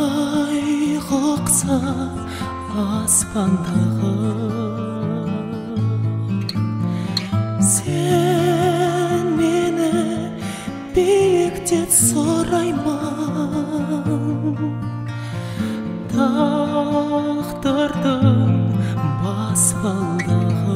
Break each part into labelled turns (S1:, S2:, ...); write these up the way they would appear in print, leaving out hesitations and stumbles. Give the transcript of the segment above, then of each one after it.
S1: ай қоқса аспандағы, сен мені биіктен сұраймын. Тағдырдың баспалдағы,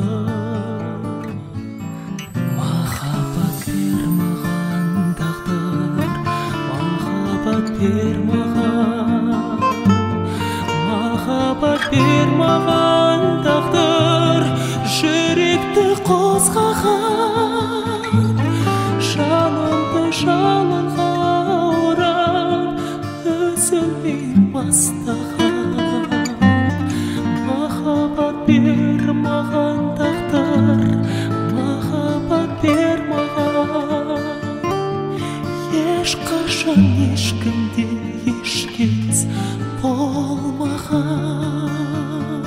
S1: махаббат бер маған тағдыр, махаббат бер маған, махаббат бер маған тағдыр, жүректі қозғаған, жанымды жалынға орап, үзілмей бастаған. Махаббат бер маған тағдыр, махаббат бер маған, ешқашан ешкімде ешкез болмаған.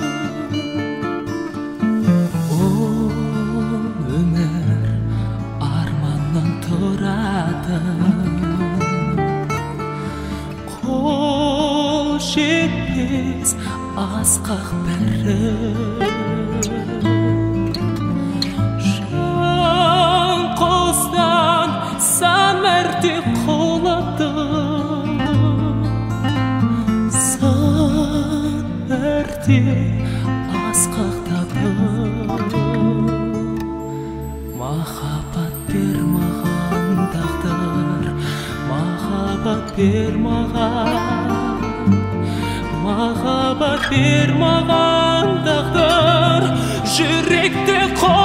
S1: Өмір арманнан тұрады, қол жетпес асқақ бірі, жан қостан сан мәрте құладым, сан мәрте асқақтадым. Махаббат бер маған тағдыр, махаббат бер маған, махаббат бер маған тағдыр, жүректі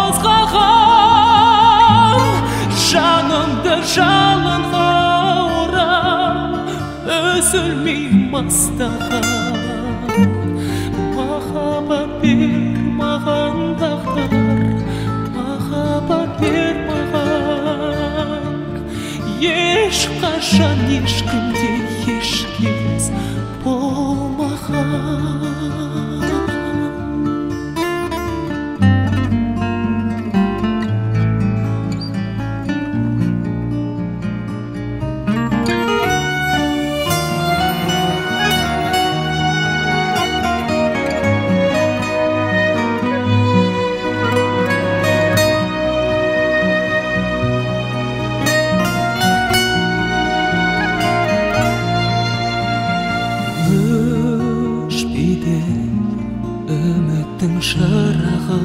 S1: қозғаған, жанымды жалынға орап, үзілмей бастаған. Махаббат бер маған тағдыр, махаббат бер маған, ешқашан ешкімде ешкез болмаған. Өшпейді үміттің шырағы,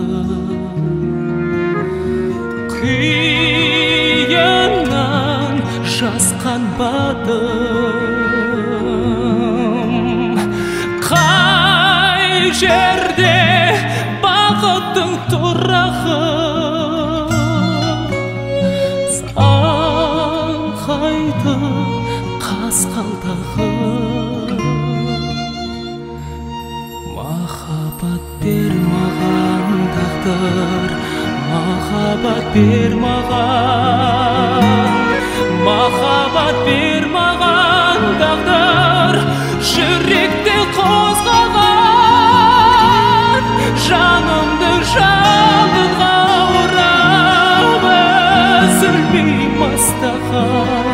S1: қияннан жасқан батым, қай жерде бақыттың тұрағы, саңқайды қасқалдағы. Махаббат бер маған тағдыр, махаббат бер маған, махаббат бер маған тағдыр, жүректі қозғаған, жанымды жалынға орап, үзілмей бастаған.